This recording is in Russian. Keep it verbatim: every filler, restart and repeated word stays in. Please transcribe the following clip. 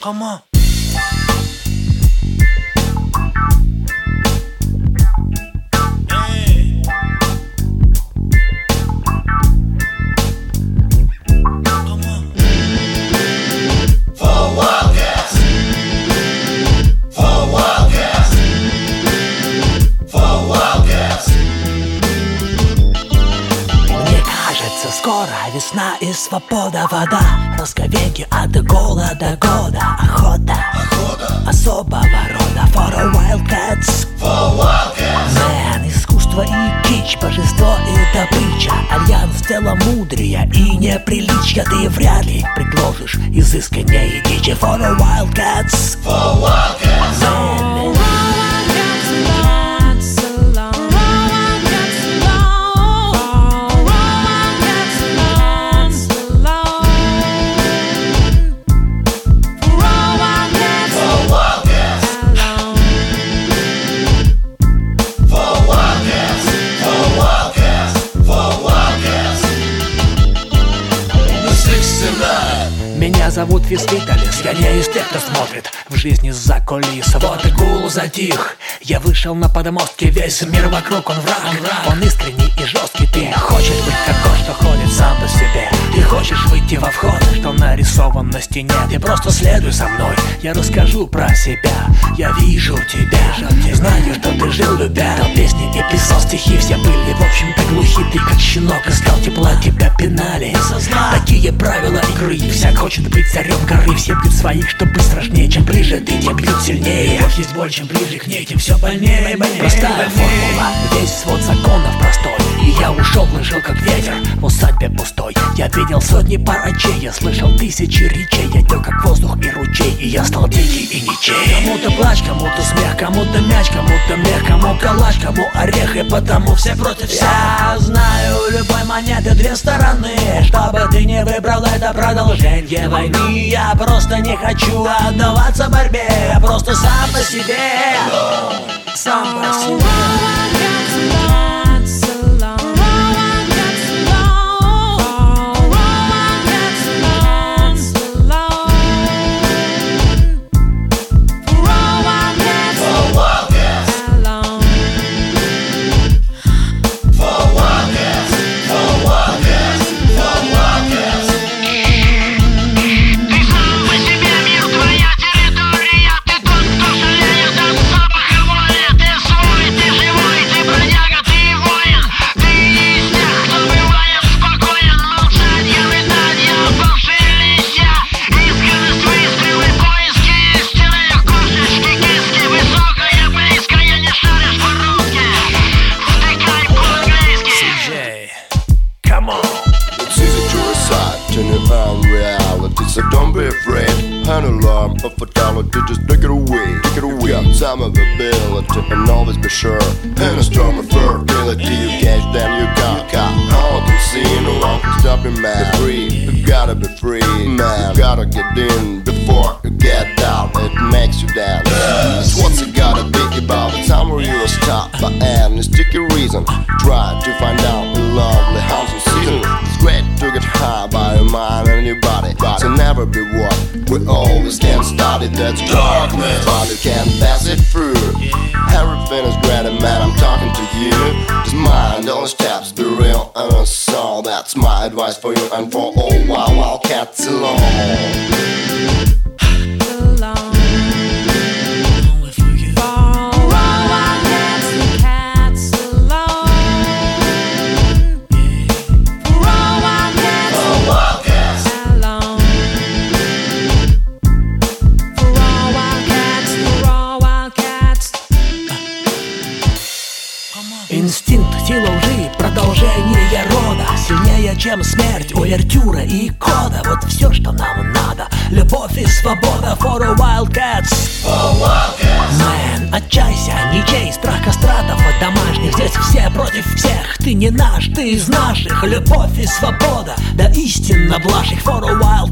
Come on. Скоро весна и свобода, вода, разговеньки от голода года, охота, охота. Особого рода. For a wildcats, for wildcats. Man, искусство и кич, божество и добыча, альянс целомудрия и неприличия. Ты вряд ли предложишь изысканнее дичи. For a wildcats, for wildcats. Man. Меня зовут Визвиталис, я не из тех, кто смотрит в жизни за кулис. Вот и гул затих, я вышел на подмостки, весь мир вокруг он враг. Он искренний и жесткий, ты хочешь быть такой, что ходит сам по себе. Ты хочешь выйти во вход, что нарисован на стене. Ты просто следуй за мной, я расскажу про себя. Я вижу тебя, знаю, что ты жил, любя песни и писал стихи. Все были, в общем-то, глухи. Ты как щенок искал тепла, тебя пинали. Такие правила игры, всяк хочет быть царем горы. Все бьют своих, чтобы страшнее. Чем ближе ты, тем бьют сильнее. Любовь есть боль, чем ближе к ней, тем все больнее. Простая формула, весь свод законов простой. И я ушел и жил как ветер в усадьбе пустой. Я видел сотни пар очей, я слышал тысячи речей. Я тек как воздух и ручей, и я стал дикий и ничей. Кому-то плач, кому-то смех, кому-то мяч, кому-то мех, кому калач, кому орех, и потому все против всех. Я знаю любой монеты две стороны. Чтобы ты не выбрал это продолжение войны. Я просто не хочу отдаваться борьбе. Я просто сам по себе, сам по себе. So don't be afraid, an alarm of fatality, just take it away, take it away. Got some availability and always be sure. In a storm of fertility, you catch, then you got caught. All can see, no one can stop you, man. Be free, you gotta be free, man. You gotta get in before you get down. It makes you dance. That's what's it gotta be about. The time where you are stopped by any sticky reason. Try to find out the lovely housing season. It's great to get high by your mind and your body. So never be what we always can start it. That's darkness, but you can't pass it through. Everything is great, and man, I'm talking to you. Just mind all the steps, be real and a soul. That's my advice for you and for all wild wildcats alone. Инстинкт, сила лжи, продолжение рода. Сильнее, чем смерть, увертюра и кода. Вот все, что нам надо. Любовь и свобода. For a wildcats, for wildcats. Man, отчайся, ничей, страх кастратов от домашних. Здесь все против всех, ты не наш, ты из наших. Любовь и свобода, да истинно блажь их. For a wild